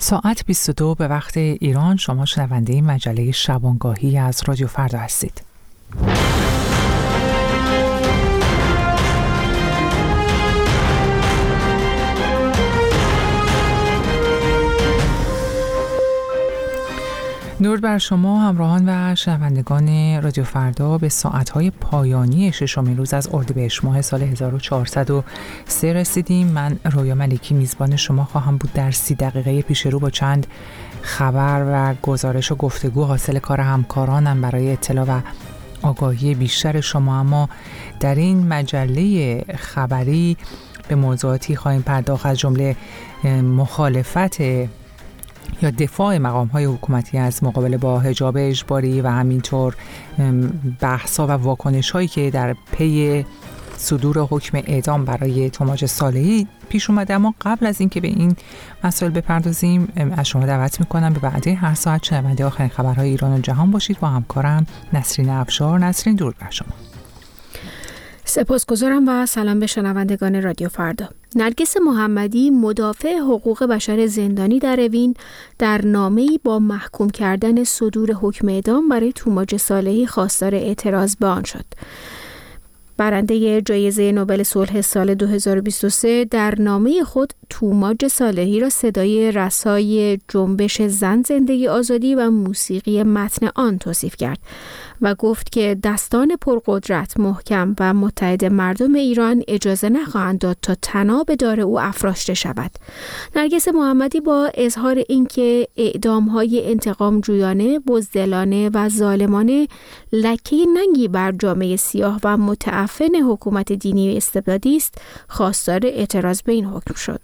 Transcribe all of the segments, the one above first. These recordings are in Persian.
ساعت 22 به وقت ایران. شما شنونده مجله شبانگاهی از رادیو فردا هستید. درود بر شما همراهان و شنوندگان رادیو فردا. به ساعت‌های پایانی ششمین روز از اردیبهشت ماه سال 1403 رسیدیم. من رویا ملکی میزبان شما خواهم بود در 30 دقیقه پیش رو با چند خبر و گزارش و گفتگو حاصل کار همکارانم برای اطلاع و آگاهی بیشتر شما. اما در این مجله خبری به موضوعاتی خواهیم پرداخت از جمله مخالفت یا دفاع مقام‌های حکومتی از مقابله با حجاب اجباری و همینطور بحث‌ها و واکنش‌هایی که در پی صدور حکم اعدام برای توماج صالحی پیش اومده. اما قبل از اینکه به این مسائل بپردازیم از شما دعوت می‌کنم به بعد هر ساعت شنونده آخرین خبرهای ایران و جهان باشید با همکارم نسرین افشار. نسرین، درود بر شما. سپاسگزارم و سلام به شنوندگان رادیو فردا. نرگس محمدی، مدافع حقوق بشر زندانی در اوین، در نامه‌ای با محکوم کردن صدور حکم اعدام برای توماج صالحی خواستار اعتراض به آن شد. برنده جایزه نوبل صلح سال 2023 در نامه خود توماج صالحی را صدای رسای جنبش زن زندگی آزادی و موسیقی متن آن توصیف کرد و گفت که دستان پرقدرت، محکم و متحد مردم ایران اجازه نخواهند داد تا طناب دار او افراشته شود. نرگس محمدی با اظهار اینکه اعدام‌های انتقام جویانه، بزدلانه و ظالمانه لکه ننگی بر جامعه سیاه و متعفن حکومت دینی استبدادی است، خواستار اعتراض به این حکم شد.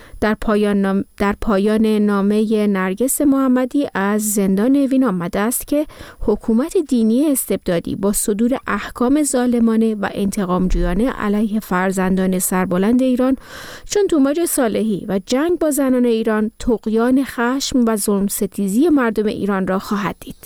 در پایان نامه نرگس محمدی از زندان اوین آمده است که حکومت دینی استبدادی با صدور احکام ظالمانه و انتقام جویانه علیه فرزندان سربلند ایران چون توماج صالحی و جنگ با زنان ایران طغیان خشم و ظلم ستیزی مردم ایران را خواهد دید.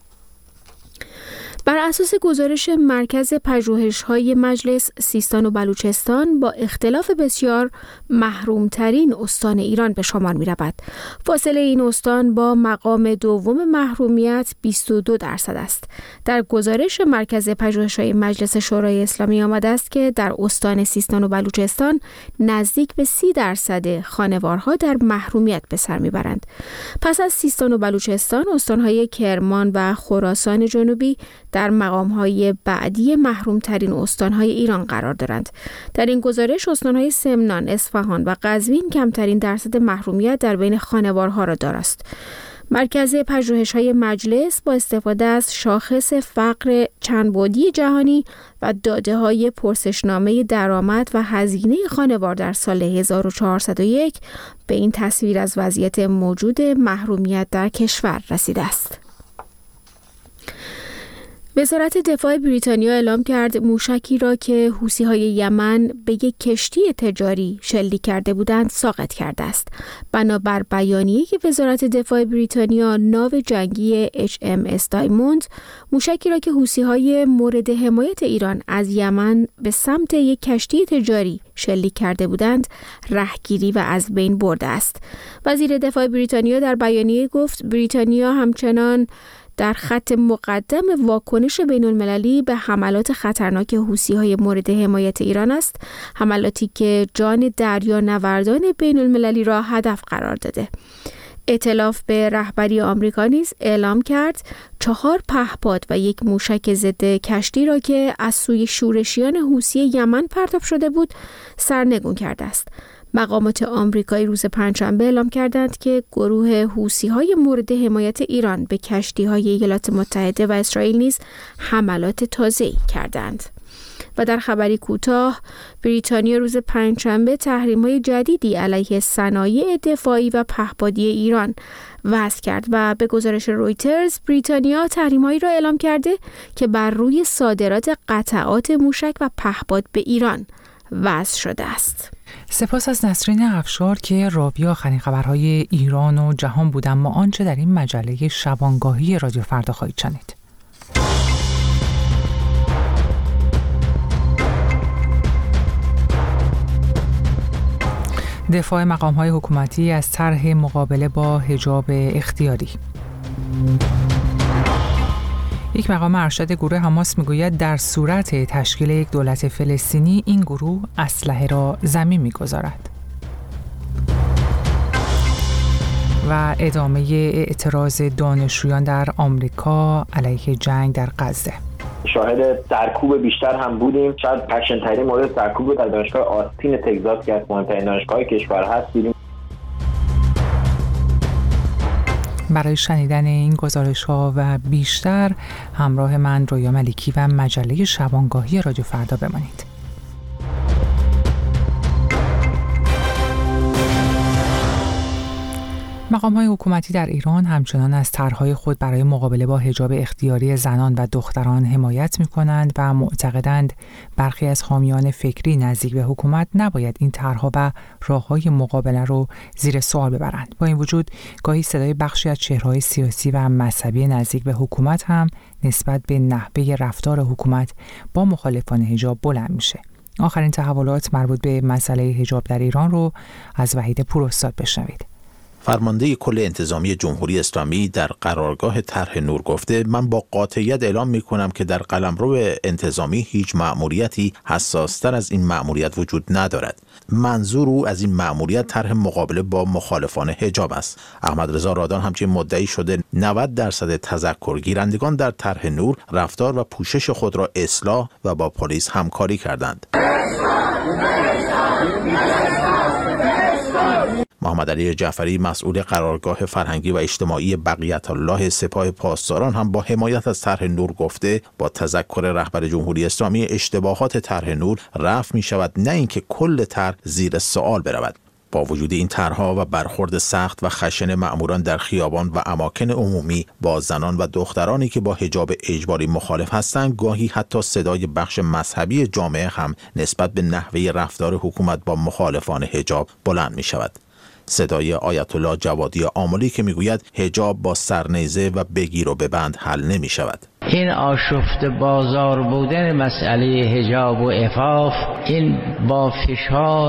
بر اساس گزارش مرکز پژوهش‌های مجلس، سیستان و بلوچستان با اختلاف بسیار محرومترین استان ایران به شمار می‌رود. فاصله این استان با مقام دوم محرومیت 22% است. در گزارش مرکز پژوهش‌های مجلس شورای اسلامی آمده است که در استان سیستان و بلوچستان نزدیک به 30% خانوارها در محرومیت به سر می‌برند. پس از سیستان و بلوچستان، استان‌های کرمان و خراسان جنوبی در مقام‌های بعدی محروم‌ترین استان‌های ایران قرار دارند. در این گزارش استان‌های سمنان، اصفهان و قزوین کمترین درصد محرومیت در بین خانوارها را دارند. مرکز پژوهش‌های مجلس با استفاده از شاخص فقر چندبعدی جهانی و داده‌های پرسشنامه درآمد و هزینه خانوار در سال 1401 به این تصویر از وضعیت موجود محرومیت در کشور رسیده است. وزارت دفاع بریتانیا اعلام کرد موشکی را که حوثی‌های یمن به یک کشتی تجاری شلیک کرده بودند ساقط کرده است. بنابر بیانیه‌ای که وزارت دفاع بریتانیا، ناو جنگی HMS دایموند موشکی را که حوثی‌های مورد حمایت ایران از یمن به سمت یک کشتی تجاری شلیک کرده بودند رهگیری و از بین برده است. وزیر دفاع بریتانیا در بیانیه گفت بریتانیا همچنان در خط مقدم واکنش بین‌المللی به حملات خطرناک حوثی‌های مورد حمایت ایران است، حملاتی که جان دریانوردان بین‌المللی را هدف قرار داده. ائتلاف به رهبری آمریکا نیز اعلام کرد 4 پهپاد و 1 موشک ضد کشتی را که از سوی شورشیان حوثی یمن پرتاب شده بود سرنگون کرده است. مقامات آمریکایی روز پنجشنبه اعلام کردند که گروه حوثی‌های مورد حمایت ایران به کشتی‌های ایالات متحده و اسرائیل نیز حملات تازه‌ای کردند. و در خبری کوتاه، بریتانیا روز پنجشنبه تحریم‌های جدیدی علیه صنایع دفاعی و پهپادی ایران وضع کرد و به گزارش رویترز بریتانیا تحریم‌هایی را اعلام کرده که بر روی صادرات قطعات موشک و پهپاد به ایران وضع شده است. سپاس از نسرین افشار که راوی آخرین خبرهای ایران و جهان بود. اما آنچه در این مجله شبانگاهی رادیو فردا خواهید شنید. دفاع مقام‌های حکومتی از طرح مقابله با حجاب اختیاری. یک مقام ارشد گروه حماس میگوید در صورت تشکیل یک دولت فلسطینی این گروه اسلحه را زمین میگذارد. و ادامه اعتراض دانشجویان در آمریکا علیه جنگ در غزه. شاهد سرکوب بیشتر هم بودیم. شاید پرشن‌ترین مورد سرکوب در دانشگاه آستین تگزاس که از مهمترین دانشگاه کشور هست دیدیم. برای شنیدن این گزارش‌ها و بیشتر همراه من رویا ملیکی و مجله شبانگاهی رادیو فردا بمانید. مقام‌های حکومتی در ایران همچنان از طرح‌های خود برای مقابله با حجاب اختیاری زنان و دختران حمایت می‌کنند و معتقدند برخی از حامیان فکری نزدیک به حکومت نباید این طرح‌ها و راه‌های مقابله رو زیر سوال ببرند. با این وجود گاهی صدای بخشی از چهره‌های سیاسی و مذهبی نزدیک به حکومت هم نسبت به نحوه رفتار حکومت با مخالفان حجاب بلند میشه. آخرین تحولات مربوط به مسئله حجاب در ایران رو از وحید پوراستاد بشنوید. فرمانده کل انتظامی جمهوری اسلامی در قرارگاه طرح نور گفته من با قاطعیت اعلام می‌کنم که در قلمرو انتظامی هیچ مأموریتی حساس‌تر از این مأموریت وجود ندارد. منظور او از این مأموریت طرح مقابله با مخالفان حجاب است. احمد رضا رادان همچنین مدعی شده 90% تذکر گیرندگان در طرح نور رفتار و پوشش خود را اصلاح و با پلیس همکاری کردند. محمد علی جعفری مسئول قرارگاه فرهنگی و اجتماعی بقیت الله سپاه پاسداران هم با حمایت از طرح نور گفته با تذکر رهبر جمهوری اسلامی اشتباهات طرح نور رفع می شود، نه اینکه کل طرح زیر سوال برود. با وجود این طرح‌ها و برخورد سخت و خشن مأموران در خیابان و اماکن عمومی با زنان و دخترانی که با حجاب اجباری مخالف هستند، گاهی حتی صدای بخش مذهبی جامعه هم نسبت به نحوه رفتار حکومت با مخالفان حجاب بلند می شود. صدای آیت الله جوادی آملی که میگوید حجاب با سرنیزه و بگیر و ببند حل نمی شود. این آشفت بازار بودن مسئله حجاب و عفاف این با فشار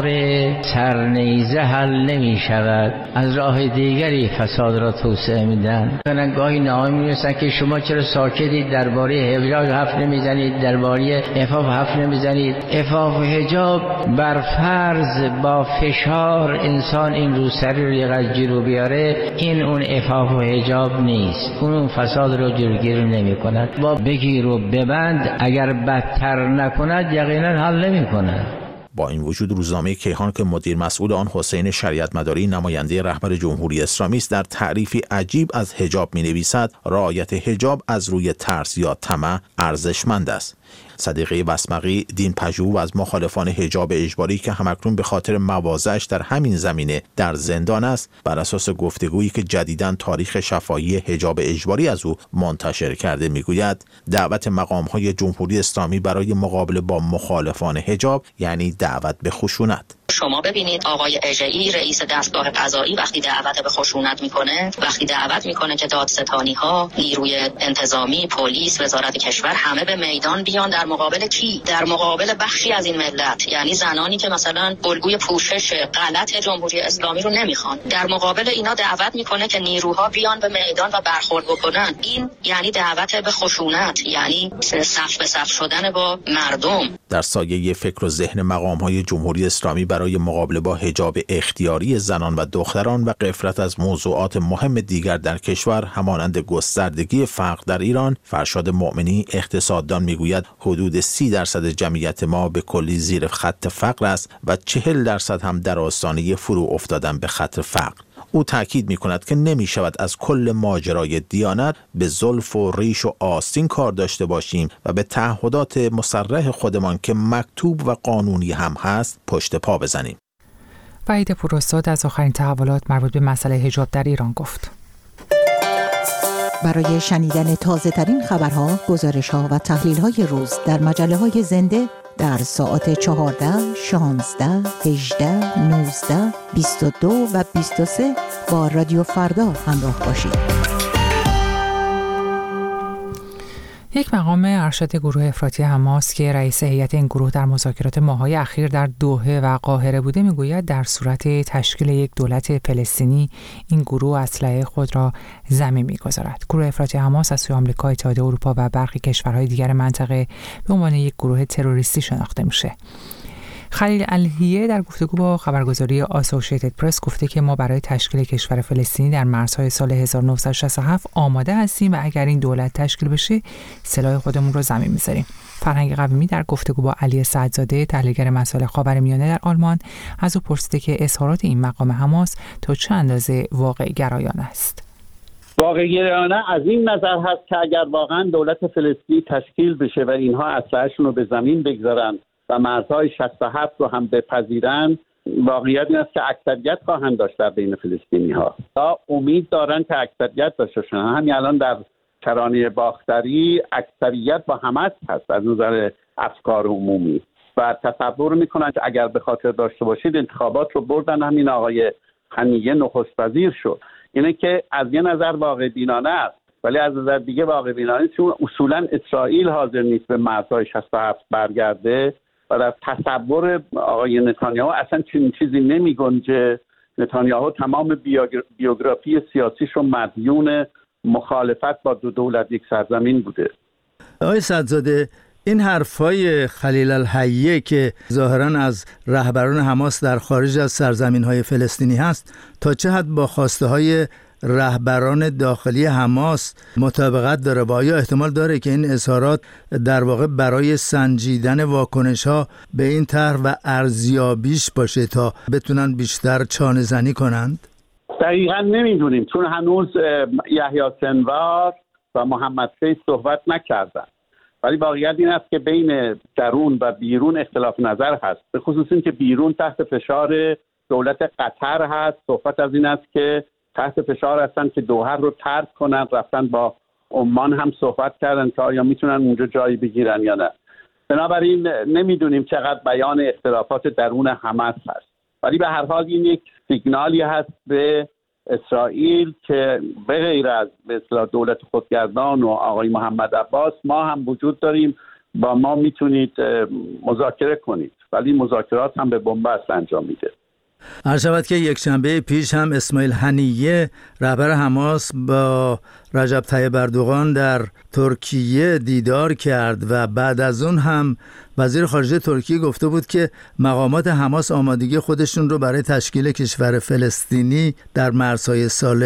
سرنیزه حل نمی شود. از راه دیگری فساد را توسعه میدن. گاهی نامه می‌نویسن که شما چرا ساکتید درباره حجاب حرف نمیزنید، درباره عفاف حرف نمیزنید. عفاف و حجاب بر فرض با فشار انسان این روسری رو یه رو بیاره، این اون عفاف و حجاب نیست. اون فساد رو جلوگیری نمی‌کند. با بگیر و ببند اگر بدتر نکند یقینا حل نمی‌کند. با این وجود روزنامه کیهان که مدیر مسئول آن حسین شریعت مداری نماینده رهبر جمهوری اسلامی است در تعریفی عجیب از حجاب می‌نویسد رعایت حجاب از روی ترس یا طمع ارزشمند است. صدیقه بسمقی دین پژوه از مخالفان حجاب اجباری که همکنون به خاطر مواضعش در همین زمینه در زندان است، بر اساس گفتگویی که جدیداً تاریخ شفاهی حجاب اجباری از او منتشر کرده میگوید دعوت مقام‌های جمهوری اسلامی برای مقابله با مخالفان حجاب یعنی دعوت به خشونت. شما ببینید آقای اژه‌ای رئیس دستگاه قضایی وقتی دعوت به خشونت میکنه، وقتی دعوت میکنه که دادستانی‌ها، نیروی انتظامی، پلیس، وزارت کشور همه به میدان بیان در مقابل کی؟ در مقابل بخشی از این ملت، یعنی زنانی که مثلا الگوی پوشش غلط جمهوری اسلامی رو نمیخوان. در مقابل اینا دعوت میکنه که نیروها بیان به میدان و برخورد بکنن. این یعنی دعوت به خشونت، یعنی صف به صف شدن با مردم. در سایه فکر و ذهن مقام‌های جمهوری اسلامی برای مقابله با حجاب اختیاری زنان و دختران و غفلت از موضوعات مهم دیگر در کشور همانند گستردگی فقر در ایران، فرشاد مؤمنی اقتصاددان میگوید حدود 30% جمعیت ما به کلی زیر خط فقر است و 40% هم در آستانه فرو افتادن به خط فقر. او تاکید می‌کند که نمی‌شود از کل ماجرای دیانت به زلف و ریش و آستین کار داشته باشیم و به تعهدات مصرح خودمان که مکتوب و قانونی هم هست پشت پا بزنیم. وحید پوراستاد از آخرین تحولات مربوط به مسئله حجاب در ایران گفت. برای شنیدن تازه‌ترین خبرها، گزارش‌ها و تحلیل‌های روز در مجله‌های زنده در ساعت 14, 16, 18, 19, 22 و 23 با رادیو فردا همراه باشید. یک مقام ارشد گروه افراطی حماس که رئیس هیئت این گروه در مذاکرات ماه‌های اخیر در دوحه و قاهره بوده میگوید در صورت تشکیل یک دولت فلسطینی این گروه اسلحه خود را زمین می‌گذارد. گروه افراطی حماس از سوی آمریکا، اتحادیه اروپا و برخی کشورهای دیگر منطقه به عنوان یک گروه تروریستی شناخته میشه. خلیل الهیه در گفتگو با خبرگزاری آسوشیتد پرس گفته که ما برای تشکیل کشور فلسطینی در مرزهای سال 1967 آماده هستیم و اگر این دولت تشکیل بشه سلاح خودمون رو زمین میذاریم. فرهنگ قویمی در گفتگو با علی سعدزاده تحلیلگر مسائل خاورمیانه در آلمان از او پرسیده که اظهارات این مقام حماس تا چه اندازه واقع گرایانه است. واقع گرایانه از این نظر هست که اگر واقعا دولت فلسطینی تشکیل بشه و اینها اسلحه‌شون رو به زمین بگذارن و مرزهای 67 رو هم بپذیرن، واقعیت این است که اکثریت خواهند داشت در بین فلسطینی‌ها. تا امید دارن که اکثریت داشته باشن. همین الان در کرانه باختری اکثریت با حماس هست از نظر افکار عمومی و تصور میکنن که اگر به خاطر داشته باشید انتخابات رو بردن، همین آقای هنیه نخست وزیر شد. اینه که از یه نظر واقع بینانه است، ولی از نظر دیگه واقع بینانه است چون اصولا اسرائیل حاضر نیست به مرزهای 67 برگرده و در تصور آقای نتانیاهو اصلا چنین چیزی نمی گنجه. نتانیاهو تمام بیوگرافی سیاسیش رو مدیون مخالفت با دو دولت یک سرزمین بوده. آقای سعدزاده، این حرفای خلیل الحیه که ظاهراً از رهبران حماس در خارج از سرزمین‌های فلسطینی هست تا چه حد با خواسته‌های رهبران داخلی حماس مطابقت داره و آیا احتمال داره که این اظهارات در واقع برای سنجیدن واکنش‌ها به این طرح و ارزیابیش باشه تا بتونن بیشتر چانه‌زنی کنند؟ دقیقاً نمیدونیم چون هنوز یحیی سنوار و محمد فیض صحبت نکردن، ولی واقعیت این است که بین درون و بیرون اختلاف نظر هست، به خصوص این که بیرون تحت فشار دولت قطر هست. صحبت از این است که تحت فشار هستن که دوحه رو ترک کنن، رفتن با عمان هم صحبت کردن که آیا میتونن اونجا جایی بگیرن یا نه. بنابراین نمیدونیم چقدر بیان اختلافات درون حماس هست، ولی به هر حال این یک سیگنالی هست به اسرائیل که به غیر از به اصطلاح دولت خودگردان و آقای محمد عباس ما هم وجود داریم، با ما میتونید مذاکره کنید، ولی مذاکرات هم به بنبست انجام میده. عرض شود که یک شنبه پیش هم اسماعیل هنیه رهبر حماس با رجب طیب اردوغان در ترکیه دیدار کرد و بعد از اون هم وزیر خارجه ترکیه گفته بود که مقامات حماس آمادگی خودشون رو برای تشکیل کشور فلسطینی در مرزهای سال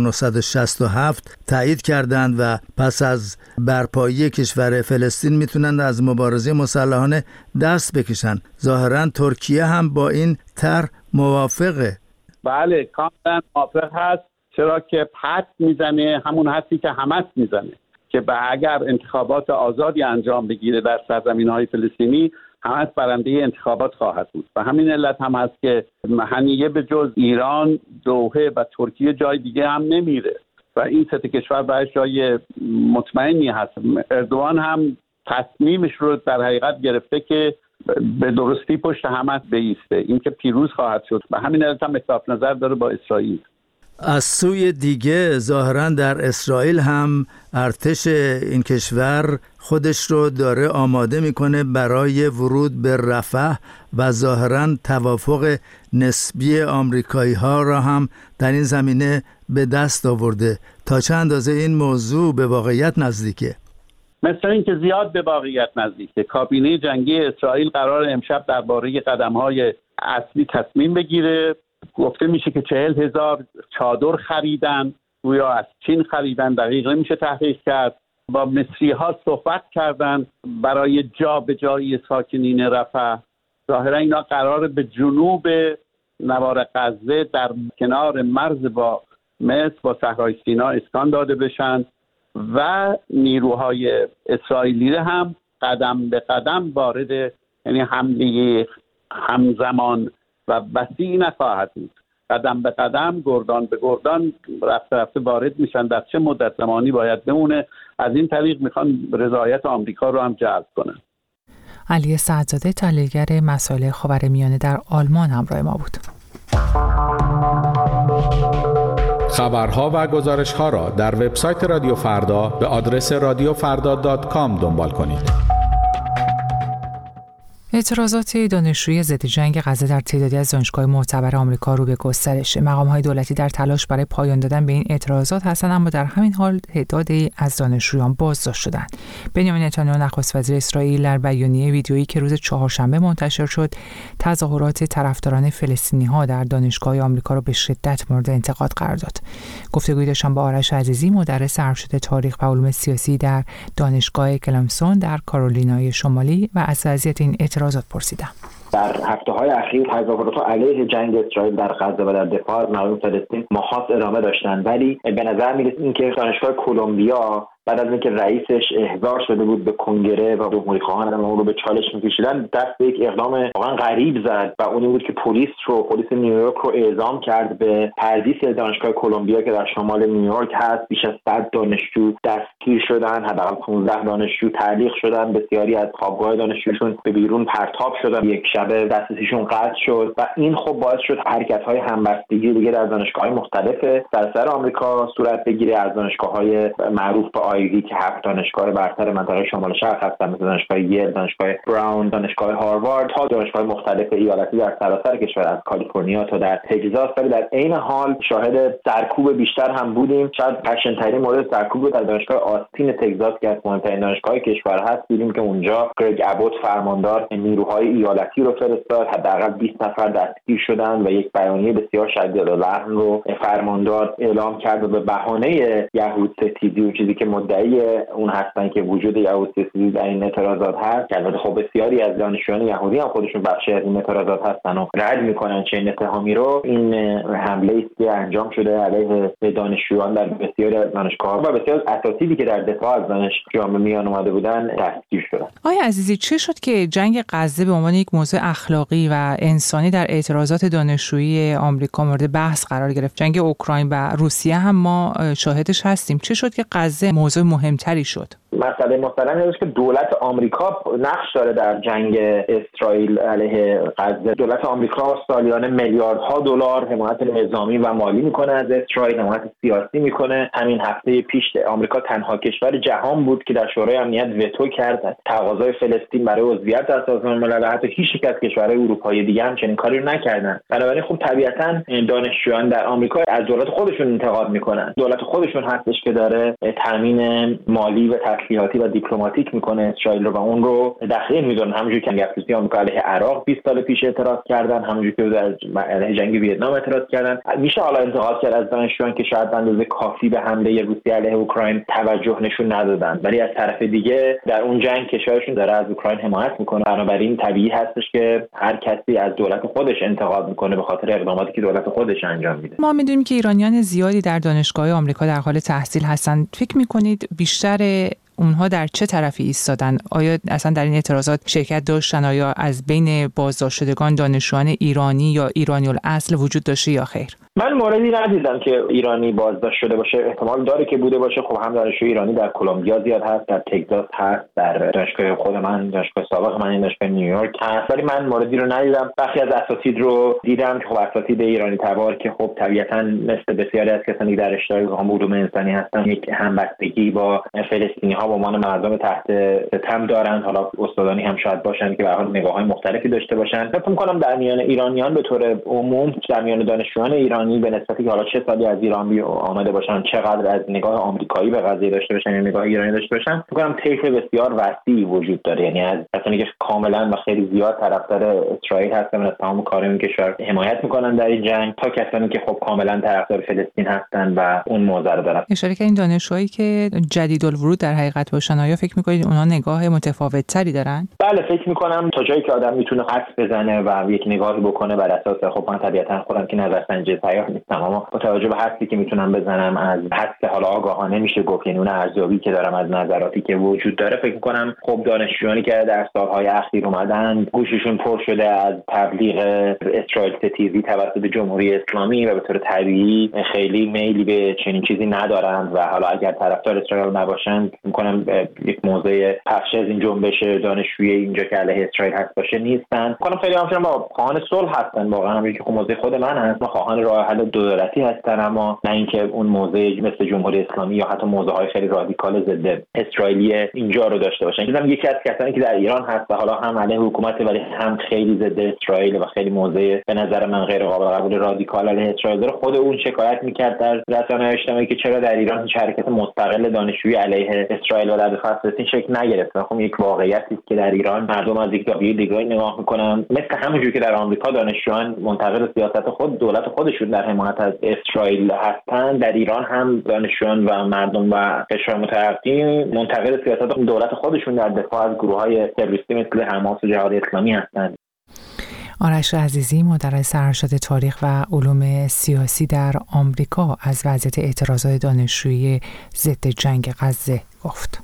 1967 تایید کردند و پس از برپایی کشور فلسطین میتونن از مبارزه مسلحانه دست بکشن. ظاهرا ترکیه هم با این طرح موافقه. بله کاملا موافق هست، چرا که حد میزنه همون حدی که حماس میزنه که اگر انتخابات آزادی انجام بگیره در سرزمین‌های فلسطینی، حماس برنده انتخابات خواهد بود و همین علت هم هست که هنیه به جز ایران، دوحه و ترکیه جای دیگه هم نمیره و این سه کشور برایش جای مطمئنی هست. اردوغان هم تصمیمش رو در حقیقت گرفته که به درستی پشت حماس بایسته، این که پیروز خواهد شد و همین علت هم اختلاف نظر داره با اسرائیل. از سوی دیگه ظاهراً در اسرائیل هم ارتش این کشور خودش رو داره آماده میکنه برای ورود به رفح و ظاهراً توافق نسبی آمریکایی ها را هم در این زمینه به دست آورده. تا چه اندازه این موضوع به واقعیت نزدیکه؟ مثل این که زیاد به واقعیت نزدیکه. کابینه جنگی اسرائیل قرار امشب درباره قدم‌های اصلی تصمیم بگیره. گفته میشه که 40,000 چادر خریدن، گویا از چین خریدن، دقیق نمیشه تحقیق کرد. با مصری‌ها صحبت کردن برای جابجایی ساکنین رفح. ظاهرا اینا قرار به جنوب نوار غزه در کنار مرز با مصر با صحرای سینا اسکان داده بشن و نیروهای اسرائیلی هم قدم به قدم وارد، یعنی حمله همزمان و وسیع نخواهد بود. قدم به قدم، گردان به گردان رفته رفته وارد میشن. در چه مدت زمانی باید بمونه؟ از این طریق میخوان رضایت آمریکا رو هم جلب کنن. علی سعدزاده تحلیلگر مسائل خاورمیانه در آلمان همراه ما بود. خبرها و گزارش‌ها را در وبسایت رادیو فردا به آدرس radiofrda.com دنبال کنید. اعتراضات دانشجویی ضد جنگ غزه در تعدادی از دانشگاه معتبر آمریکا رو به گسترش. مقام‌های دولتی در تلاش برای پایان دادن به این اعتراضات هستند، اما در همین حال تعدادی از دانشجویان بازداشت شدند. بنیامین نتانیاهو نخست وزیر اسرائیل در بیانیه ویدیویی که روز چهارشنبه منتشر شد، تظاهرات طرفداران فلسطینی‌ها در دانشگاه آمریکا را به شدت مورد انتقاد قرار داد. گفتگویی داشتم با آرش عزیزی، مدرس ارشد تاریخ و علوم سیاسی در دانشگاه کلمسون در کارولینای شمالی و از وضعیت این اعتراضات پرسیدم. در هفته‌های اخیر تظاهرات علیه جنگ اسرائیل در غزه و در دفاع از مردم فلسطین ماه‌هاست ادامه داشتن، ولی به نظر می‌رسه اینکه دانشگاه کلمبیا بعد از اینکه رئیسش احضار شده بود به کنگره و جمهوری‌خواهان اون رو به چالش می‌کشیدن، دست به یک اقدام واقعا غریب زد و اون بود که پلیس نیویورک رو اعزام کرد به پردیس دانشگاه کلمبیا که در شمال نیویورک هست. بیش از 100 دانشجو دستگیر شدن، حداقل 15 دانشجو تعلیق شدن، بسیاری از خوابگاه دانشجوشون به بیرون پرتاب شدن، یک شب دسترسیشون قطع شد و این خب باعث شد حرکت‌های همبستگی دیگه در دانشگاه‌های مختلف سراسر آمریکا صورت بگیره، از دانشگاه‌های معروف به آیوی که 7 دانشگاه برتر منطقه شمال شرق هستن، مثل دانشگاه یل، دانشگاه براون، دانشگاه هاروارد، تا دانشگاه مختلف ایالتی در سراسر کشور، از کالیفرنیا تا در تگزاس. ولی در عین حال شاهد سرکوب بیشتر هم بودیم. شاید خشن‌ترین مورد سرکوب در دانشگاه آستین تگزاس که از مهمترین دانشگاه کشور هست دیدیم که اونجا گرگ ابوت فرماندار نیروهای ایالتی رو فرستاد، حداقل 20 نفر دستگیر شدن و یک بیانیه بسیار شدید الحن رو فرماندار اعلام کرد و به بهانه یهود ستیزی و چیزی که مدعی اون هستن که وجود یهود ستیزی در این اعتراضات هست، که البته خب بسیاری از دانشجویان یهودی هم خودشون بخشی از این اعتراضات هستن و رد میکنن چنین اتهامی رو. این حمله است که انجام شده علیه دانشجویان در بسیاری از دانشگاه‌ها و بسیاری از اساتیدی که در دفاع از دانشجویان به میان اومده بودن دستگیر شدن. آقای عزیزی، چه شد که جنگ غزه به عنوان یک موضوع اخلاقی و انسانی در اعتراضات دانشجویی آمریکا مورد بحث قرار گرفت؟ جنگ اوکراین و روسیه هم ما شاهدش هستیم. چه شد که غزه موضوع مهمتری شد؟ مسئله مثلا اینه که دولت آمریکا نقش داره در جنگ اسرائیل علیه غزه. دولت آمریکا سالیانه میلیاردها دلار حمایت نظامی و مالی میکنه از اسرائیل، حمایت سیاسی میکنه. همین هفته پیش آمریکا تنها کشور جهان بود که در شورای امنیت وتو کرد تقاضای فلسطین برای عضویت در سازمان ملل. حتی هیچ یک از کشورهای اروپایی دیگه هم چنین کاری رو نکردن. بنابراین خب طبیعتاً دانشجویان در آمریکا از دولت خودشون انتقاد میکنن. دولت خودشون هستش که داره تامین مالی و تسلیحاتی و دیپلماتیک میکنه اسرائیل رو و اون رو دخیل میدونن. همونجوری که نگهداری آمریکا علیه عراق 20 سال پیش اعتراض کردن، همونجوری که در علیه جنگ ویتنام اعتراض کردن. میشه حالا انتقاد کرد از دانشجویان که شاید به اندازه کافی به حمله روسیه علیه اوکراین توجه نشون ندادن، ولی از طرف دیگه در اون جنگ کشورشون داره از اوکراین حمایت میکنه. بنابراین طبیعی هستش که هر کسی از دولت خودش انتقاد میکنه به خاطر اقداماتی که دولت خودش انجام میده. ما میدونیم که ایرانیان زیادی در دانشگاه آمریکا در حال تحصیل هستند. فکر میکنید بیشتر اونها در چه طرفی ایستادن؟ آیا اصلا در این اعتراضات شرکت داشتن؟ آیا از بین بازداشت شدگان دانشجویان ایرانی یا ایرانی الاصل وجود داشته یا خیر؟ من موردی ندیدم که ایرانی بازداشت شده باشه. احتمال داره که بوده باشه. خب هم دانشجوی ایرانی در کلمبیا زیاد هست، در تگزاس هست، در دانشگاه خود من، دانشگاه سابق من، دانشگاه نیویورک هست، ولی من موردی رو ندیدم. برخی از اساتید رو دیدم که خب اساتید ایرانی تبار که خب طبیعتاً مثل بسیاری از کسانی در اشتراک علوم انسانی هستن یک همبستگی با فلسطینی‌ها به عنوان مردم تحت ستم دارن. حالا استادانی هم شاید باشن که به هر حال نگاه‌های مختلفی داشته باشن. فکر می‌کنم در میان ایرانیان به طور عموم، در میان دانشجویان ایرانی به نسبتی که حالا چه سالی از ایران آمده باشن، چقدر از نگاه آمریکایی به قضیه داشته باشن یا نگاه ایرانی داشته باشن، میگم طیف بسیار وسیعی وجود داره. یعنی از کسانی که کاملا و خیلی زیاد طرفدار اسرائیل هستن و از تمام کارهای کشور حمایت میکنن در این جنگ، تا کسانی که خب کاملا طرفدار فلسطین هستن و اون موضوع رو دارن. اشاره کردین دانشجوهایی که جدیدالورود در حقیقت باشن، آیا فکر میکنید اونها نگاه متفاوت‌تری دارن؟ بله، فکر میکنم تا جایی که آدم میتونه حدس بزنه و یک نگاهی بکنه بر اساس، خب من طبیعتا خودم که نظرسنجی تیار نیستم، اما با توجه به حدسی که میتونم بزنم، از حدس حالا آگاهانه میشه گفت، یعنی اون ارزیابی که دارم از نظراتی که وجود داره، فکر میکنم خب دانشجویانی که در سالهای اخیر اومدن گوششون پر شده از تبلیغ اسرائیل ستیزی توسط جمهوری اسلامی و به طور طبیعی خیلی میلی به چنین چیزی ندارند و حالا اگر طرفدار اسرائیل نباشن، فکر میکنم یک موضوع پخش از این جنبش دانشجویی اینجا که علیه اسرائیل هست باشه نیستن. میگم خیلی همچنان با خواهان صلح هستن. واقعا همین که موضوع خود من هست، ما خواهان راه راه حل دو دولتی هستن، اما نه اینکه اون موضع مثل جمهوری اسلامی یا حتی موضع‌های خیلی رادیکال ضد اسرائیلی اینجا رو داشته باشن. دیدم یکی از کسانی که در ایران هست و حالا هم علیه حکومت ولی هم خیلی ضد اسرائیل و خیلی موضع به نظر من غیر قابل قبول رادیکال علیه اسرائیل داره، خود اون شکایت می‌کرد در رسانه‌های اجتماعی که چرا در ایران هیچ حرکت مستقل دانشجویی علیه اسرائیل و در دفاع از فلسطین شکل نگرفته. خب یک واقعیتی است که در ایران مردم از یک زاویه دیگری نگاه می‌کنن، مثل همونجوری که در آمریکا دانشجویان منتقد سیاست خود دولت خودشون در حمایت از اسرائیل هستند، در ایران هم دانشجویان و مردم و کشور مترقی منتقد سیاست دولت خودشون در دفاع از گروه‌های تروریستی مثل حماس و جهاد اسلامی هستند. آرش عزیزی، مدرس ارشد تاریخ و علوم سیاسی در آمریکا، از وضعیت اعتراضات دانشجویی ضد جنگ غزه گفت.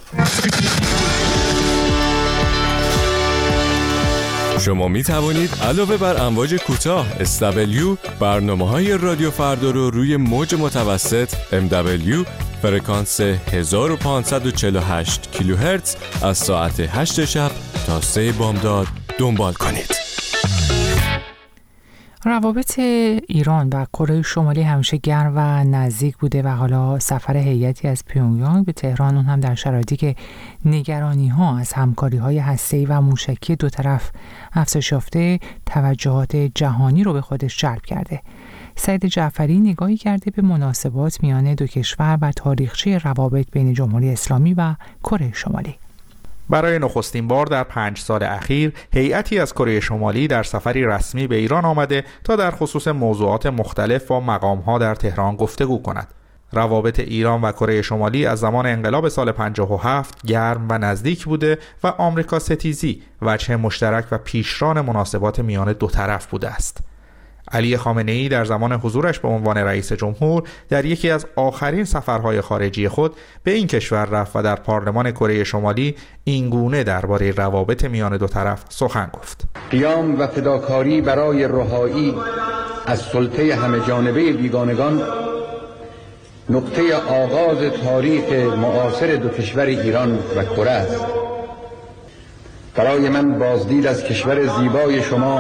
شما می توانید علاوه بر امواج کوتاه SW برنامه‌های رادیو فردا رو روی موج متوسط MW فرکانس 1548 کیلوهرتز از ساعت 8 شب تا 3 بامداد دنبال کنید. روابط ایران و کره شمالی همیشه گرم و نزدیک بوده و حالا سفر هیئتی از پیونگیانگ به تهران، اون هم در شرایطی که نگرانی‌ها از همکاری‌های هسته‌ای و موشکی دو طرف افزایش یافته، توجهات جهانی رو به خودش جلب کرده. سعید جعفری نگاهی کرده به مناسبات میان دو کشور و تاریخچه روابط بین جمهوری اسلامی و کره شمالی. برای نخستین بار در 5 سال اخیر هیئتی از کره شمالی در سفری رسمی به ایران آمده تا در خصوص موضوعات مختلف با مقام‌ها در تهران گفتگو کند. روابط ایران و کره شمالی از زمان انقلاب سال 57 گرم و نزدیک بوده و آمریکا ستیزی وجه مشترک و پیشران مناسبات میان دو طرف بوده است. علی خامنه‌ای در زمان حضورش به عنوان رئیس جمهور در یکی از آخرین سفرهای خارجی خود به این کشور رفت و در پارلمان کره شمالی این گونه درباره روابط میان دو طرف سخن گفت. قیام و فداکاری برای رهایی از سلطه همه‌جانبه بیگانگان نقطه آغاز تاریخ معاصر دو کشور ایران و کره است. برای من بازدید از کشور زیبای شما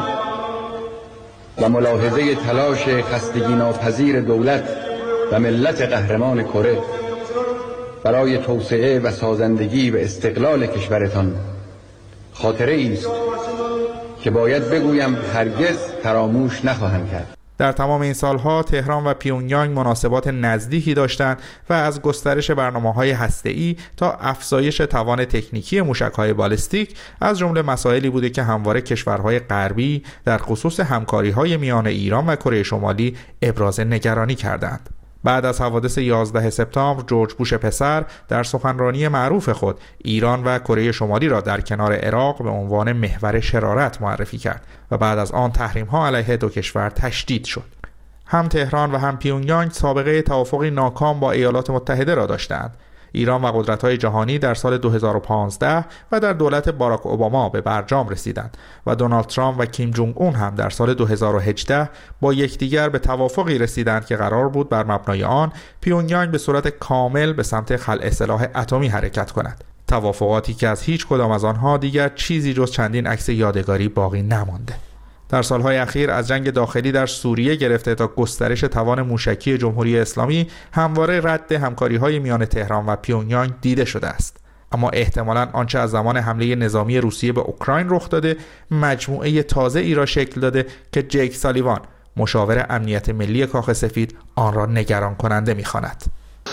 و ملاحظه تلاش خستگی ناپذیر دولت و ملت قهرمان کره برای توسعه و سازندگی و استقلال کشورتان خاطره است که باید بگویم هرگز فراموش نخواهم کرد. در تمام این سالها تهران و پیونگیانگ مناسبات نزدیکی داشتند و از گسترش برنامه‌های هسته‌ای تا افزایش توان تکنیکی موشک‌های بالستیک از جمله مسائلی بوده که همواره کشورهای غربی در خصوص همکاری‌های میان ایران و کره شمالی ابراز نگرانی کردند. بعد از حوادث 11 سپتامبر جورج بوش پسر در سخنرانی معروف خود ایران و کره شمالی را در کنار عراق به عنوان محور شرارت معرفی کرد و بعد از آن تحریم‌ها علیه دو کشور تشدید شد. هم تهران و هم پیونگیانگ سابقه توافقی ناکام با ایالات متحده را داشتند. ایران و قدرت‌های جهانی در سال 2015 و در دولت باراک اوباما به برجام رسیدند و دونالد ترامپ و کیم جونگ اون هم در سال 2018 با یکدیگر به توافقی رسیدند که قرار بود بر مبنای آن پیونگیانگ به صورت کامل به سمت خلع سلاح اتمی حرکت کند. توافقاتی که از هیچ کدام از آنها دیگر چیزی جز چندین عکس یادگاری باقی نمانده. در سالهای اخیر از جنگ داخلی در سوریه گرفته تا گسترش توان موشکی جمهوری اسلامی همواره رد همکاری‌های میان تهران و پیونگیانگ دیده شده است. اما احتمالاً آنچه از زمان حمله نظامی روسیه به اوکراین رخ داده مجموعه تازه‌ای را شکل داده که جیک سالیوان، مشاور امنیت ملی کاخ سفید، آن را نگران کننده می‌خواند.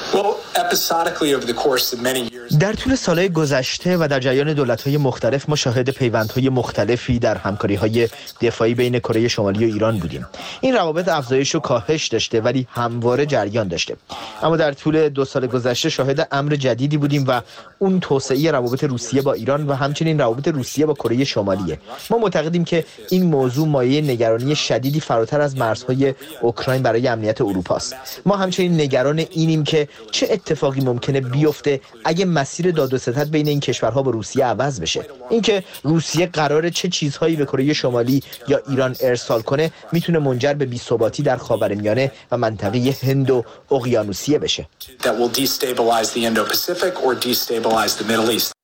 در طول سالهای گذشته و در جریان دولت‌های مختلف ما شاهد پیوندهای مختلفی در همکاری‌های دفاعی بین کره شمالی و ایران بودیم. این روابط افزایش و کاهش داشته ولی همواره جریان داشته. اما در طول 2 سال گذشته شاهد امر جدیدی بودیم و اون توسعه روابط روسیه با ایران و همچنین روابط روسیه با کره شمالیه. ما معتقدیم که این موضوع مایه نگرانی شدیدی فراتر از مرزهای اوکراین برای امنیت اروپا است. ما همچنین نگران اینیم که چه اتفاقی ممکنه بیفته اگه مسیر داد و ستد بین این کشورها با روسیه عوض بشه. اینکه روسیه قراره چه چیزهایی به کره شمالی یا ایران ارسال کنه میتونه منجر به بی‌ثباتی در خاورمیانه و منطقه هند و اقیانوسیه بشه.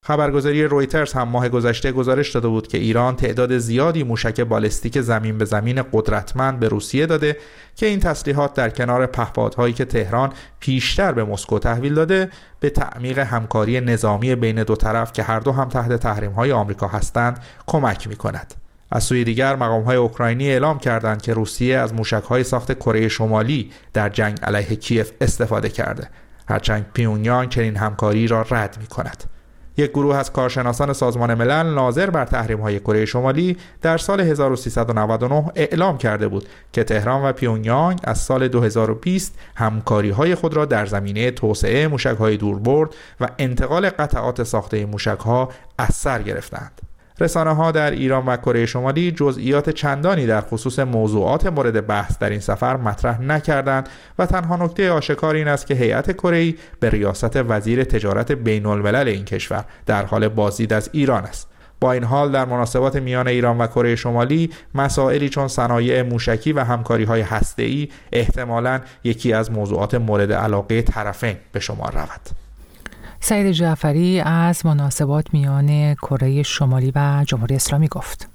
خبرگزاری رویترز هم ماه گذشته گزارش داده بود که ایران تعداد زیادی موشک بالستیک زمین به زمین قدرتمند به روسیه داده که این تسلیحات در کنار پهپادهایی که تهران پیشتر به مسکو تحویل داده به تعمیق همکاری نظامی بین دو طرف که هر دو هم تحت تحریم‌های آمریکا هستند کمک می‌کند. از سوی دیگر مقام‌های اوکراینی اعلام کردند که روسیه از موشک‌های ساخت کره شمالی در جنگ علیه کیف استفاده کرده، هرچند پیونیانگ چنین همکاری را رد می‌کند. یک گروه از کارشناسان سازمان ملل ناظر بر تحریم‌های کره شمالی در سال 1399 اعلام کرده بود که تهران و پیونیانگ از سال 2020 همکاری‌های خود را در زمینه توسعه موشک‌های دوربرد و انتقال قطعات ساخته موشک‌ها از سر گرفتند. رسانه‌ها در ایران و کره شمالی جزئیات چندانی در خصوص موضوعات مورد بحث در این سفر مطرح نکردند و تنها نکته آشکار این است که هیئت کره‌ای به ریاست وزیر تجارت بین‌الملل این کشور در حال بازدید از ایران است. با این حال در مناسبات میان ایران و کره شمالی مسائلی چون صنایع موشکی و همکاری‌های هسته‌ای احتمالاً یکی از موضوعات مورد علاقه طرفین به شمار رود. سعید جعفری از مناسبات میان کره شمالی و جمهوری اسلامی گفت.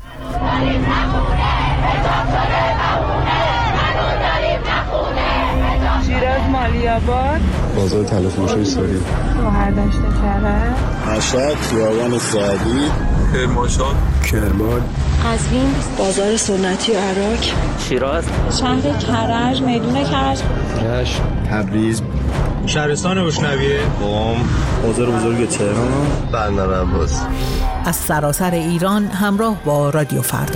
شیراز مالی‌آباد، بازار تلفروشی ساری، شوهر داشته کرد، مشهد، خیابان سعدی، کرمانشاه، کرمان، قزوین، بازار سنتی عراق، شیراز، شهر کرج، میدون کرج، رشت، تبریز، شهرستان اشنویه، قم، بازار بزرگ تهران، بندر عباس. از سراسر ایران همراه با رادیو فردا.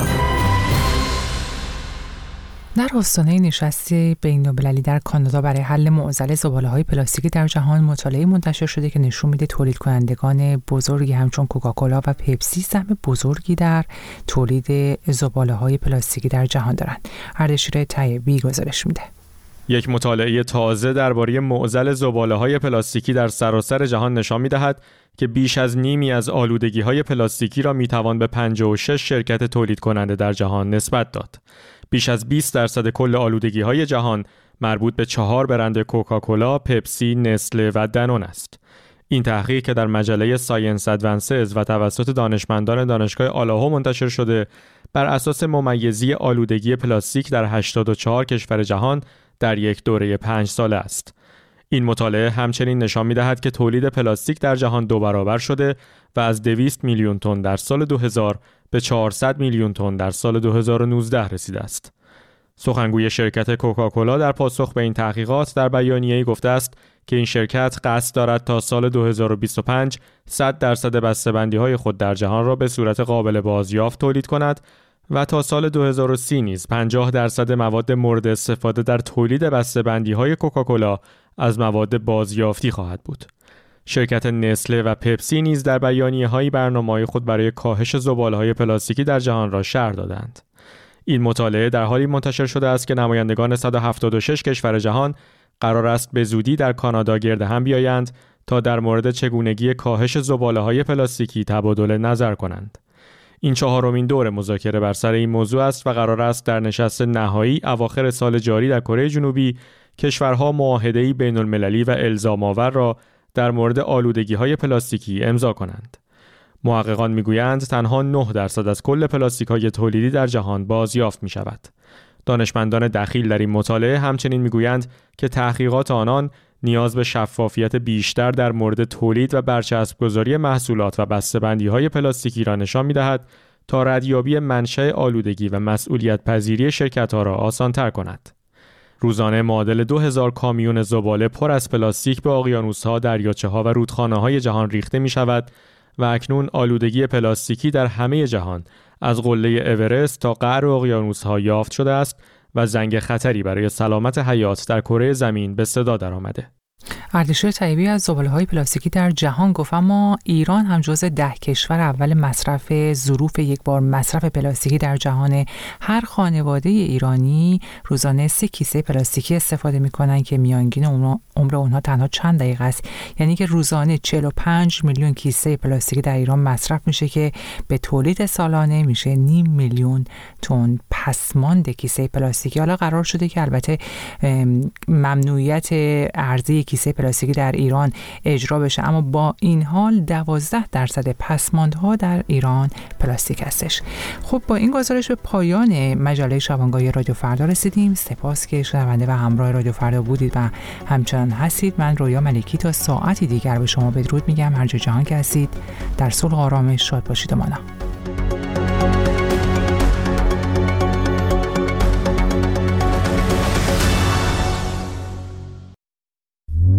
در آستانه نشست بین‌المللی در کانادا برای حل معضل زباله‌های پلاستیکی در جهان مطالعه منتشر شده که نشون میده تولید کنندگان بزرگی همچون کوکاکولا و پپسی سهم بزرگی در تولید زباله‌های پلاستیکی در جهان دارند. اردشیر طیبی گزارش میده. یک مطالعه تازه درباره معضل زباله‌های پلاستیکی در سراسر جهان نشان می‌دهد که بیش از نیمی از آلودگی‌های پلاستیکی را می‌توان به 56 شرکت تولید کننده در جهان نسبت داد. بیش از 20% کل آلودگی‌های جهان مربوط به 4 برند کوکاکولا، پپسی، نسله و دنون است. این تحقیق که در مجله ساینس ادوانسز و توسط دانشمندان دانشگاه آلاهو منتشر شده، بر اساس ممیزی آلودگی پلاستیک در 84 کشور جهان در یک دوره 5 ساله است. این مطالعه همچنین نشان می‌دهد که تولید پلاستیک در جهان 2 برابر شده و از 200 میلیون تن در سال 2000 به 400 میلیون تن در سال 2019 رسیده است. سخنگوی شرکت کوکاکولا در پاسخ به این تحقیقات در بیانیه‌ای گفته است که این شرکت قصد دارد تا سال 2025 100% بسته‌بندی‌های خود در جهان را به صورت قابل بازیافت تولید کند و تا سال 2030 نیز 50% مواد مورد استفاده در تولید بسته‌بندی‌های کوکاکولا از مواد بازیافتی خواهد بود. شرکت نسله و پپسی نیز در بیانیه‌های برنامه‌های خود برای کاهش زباله‌های پلاستیکی در جهان را شرح دادند. این مطالعه در حالی منتشر شده است که نمایندگان 176 کشور جهان قرار است به زودی در کانادا گرد هم بیایند تا در مورد چگونگی کاهش زباله‌های پلاستیکی تبادل نظر کنند. این 4مین دور مذاکره بر سر این موضوع است و قرار است در نشست نهایی اواخر سال جاری در کره جنوبی کشورها معاهده‌ای بین‌المللی و الزام‌آور را در مورد آلودگی‌های پلاستیکی امضا کنند. محققان می‌گویند تنها 9% از کل پلاستیک‌های تولیدی در جهان بازیافت می‌شود. دانشمندان دخیل در این مطالعه همچنین می‌گویند که تحقیقات آنان نیاز به شفافیت بیشتر در مورد تولید و برچسب‌گذاری محصولات و بسته‌بندی‌های پلاستیکی را نشان می‌دهد تا ردیابی منشأ آلودگی و مسئولیت پذیری شرکت‌ها را آسان‌تر کند. روزانه معادل 2000 کامیون زباله پر از پلاستیک به اقیانوس‌ها، دریاچه‌ها و رودخانه‌های جهان ریخته می‌شود و اکنون آلودگی پلاستیکی در همه جهان از قله اورست تا قعر اقیانوس‌ها یافت شده است و زنگ خطری برای سلامت حیات در کره زمین به صدا درآمده. اردشیر طیبی از زباله‌های پلاستیکی در جهان گفت اما ایران هم جزو 10 کشور اول مصرف ظروف یک بار مصرف پلاستیکی در جهان. هر خانواده ایرانی روزانه 3 کیسه پلاستیکی استفاده می‌کنند که میانگین عمر اونها تنها چند دقیقه است. یعنی که روزانه 45 میلیون کیسه پلاستیکی در ایران مصرف میشه که به تولید سالانه میشه 0.5 میلیون تن پسماند کیسه پلاستیکی. حالا قرار شده که البته ممنوعیت ارزی کیسه پلاستیکی در ایران اجرا بشه، اما با این حال 12% پسماندها در ایران پلاستیک هستش. خب با این گزارش به پایان مجله شبانگاهی رادیو فردا رسیدیم. سپاس که شنونده و همراه رادیو فردا بودید و همچنان هستید. من رویا ملکی تا ساعتی دیگر به شما بدرود میگم. هر جا جهان که هستید در صلح و آرامش شاد باشید و مانا.